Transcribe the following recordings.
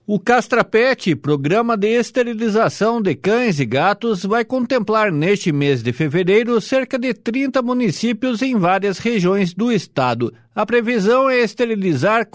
O Castrapet, programa de esterilização de cães e gatos, vai contemplar neste mês de fevereiro cerca de 30 municípios em várias regiões do estado. A previsão é esterilizar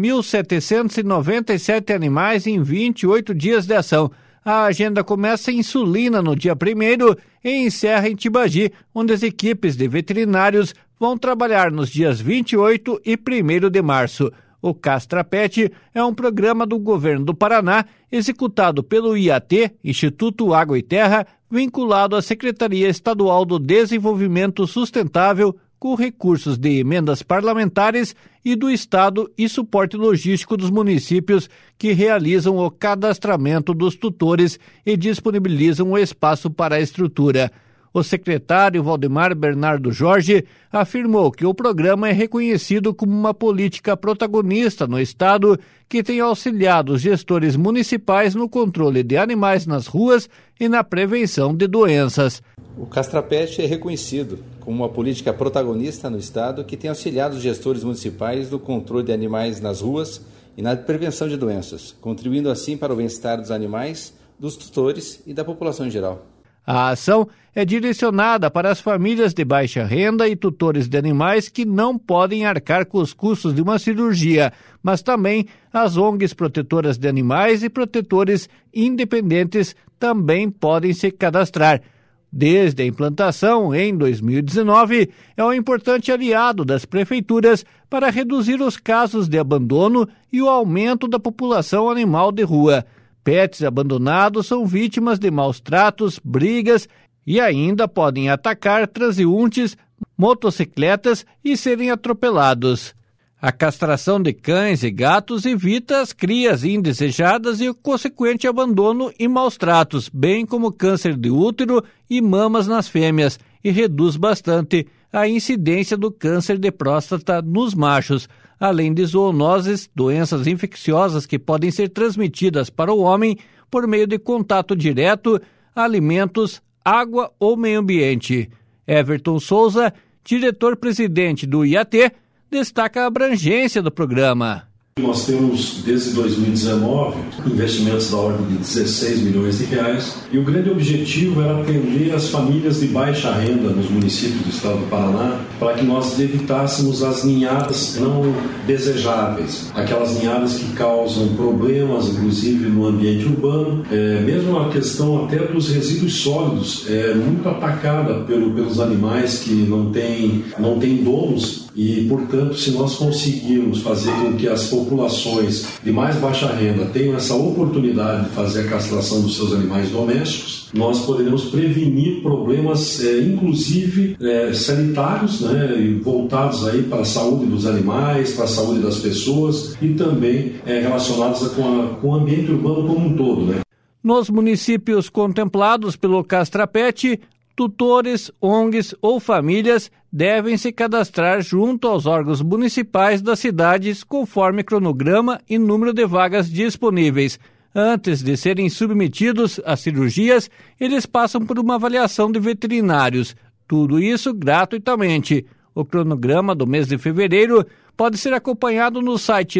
4.797 animais em 28 dias de ação. A agenda começa em Sulina no dia 1º e encerra em Tibagi, onde as equipes de veterinários vão trabalhar nos dias 28 e 1º de março. O Castrapet é um programa do governo do Paraná, executado pelo IAT, Instituto Água e Terra, vinculado à Secretaria Estadual do Desenvolvimento Sustentável, com recursos de emendas parlamentares e do Estado e suporte logístico dos municípios que realizam o cadastramento dos tutores e disponibilizam o espaço para a estrutura. O secretário Valdemar Bernardo Jorge afirmou que o programa é reconhecido como uma política protagonista no estado que tem auxiliado os gestores municipais no controle de animais nas ruas e na prevenção de doenças. O Castrapet é reconhecido como uma política protagonista no estado que tem auxiliado os gestores municipais no controle de animais nas ruas e na prevenção de doenças, contribuindo assim para o bem-estar dos animais, dos tutores e da população em geral. A ação é direcionada para as famílias de baixa renda e tutores de animais que não podem arcar com os custos de uma cirurgia, mas também as ONGs protetoras de animais e protetores independentes também podem se cadastrar. Desde a implantação, em 2019, é um importante aliado das prefeituras para reduzir os casos de abandono e o aumento da população animal de rua. Pets abandonados são vítimas de maus tratos, brigas e ainda podem atacar transeuntes, motocicletas e serem atropelados. A castração de cães e gatos evita as crias indesejadas e o consequente abandono e maus tratos, bem como câncer de útero e mamas nas fêmeas, e reduz bastante a incidência do câncer de próstata nos machos, além de zoonoses, doenças infecciosas que podem ser transmitidas para o homem por meio de contato direto, alimentos, água ou meio ambiente. Everton Souza, diretor-presidente do IAT, destaca a abrangência do programa. Nós temos, desde 2019, investimentos da ordem de 16 milhões de reais e o grande objetivo era atender as famílias de baixa renda nos municípios do estado do Paraná para que nós evitássemos as ninhadas não desejáveis, aquelas ninhadas que causam problemas, inclusive no ambiente urbano. Mesmo a questão até dos resíduos sólidos é muito atacada pelos animais que não têm donos e, portanto, se nós conseguirmos fazer com que as populações de mais baixa renda tenham essa oportunidade de fazer a castração dos seus animais domésticos, nós poderemos prevenir problemas, inclusive sanitários, né, voltados aí para a saúde dos animais, para a saúde das pessoas e também relacionados com o ambiente urbano como um todo, né? Nos municípios contemplados pelo Castrapet, tutores, ONGs ou famílias devem se cadastrar junto aos órgãos municipais das cidades conforme cronograma e número de vagas disponíveis. Antes de serem submetidos a cirurgias, eles passam por uma avaliação de veterinários. Tudo isso gratuitamente. O cronograma do mês de fevereiro pode ser acompanhado no site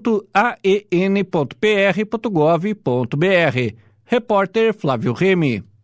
www.aen.pr.gov.br. Repórter Flávio Remy.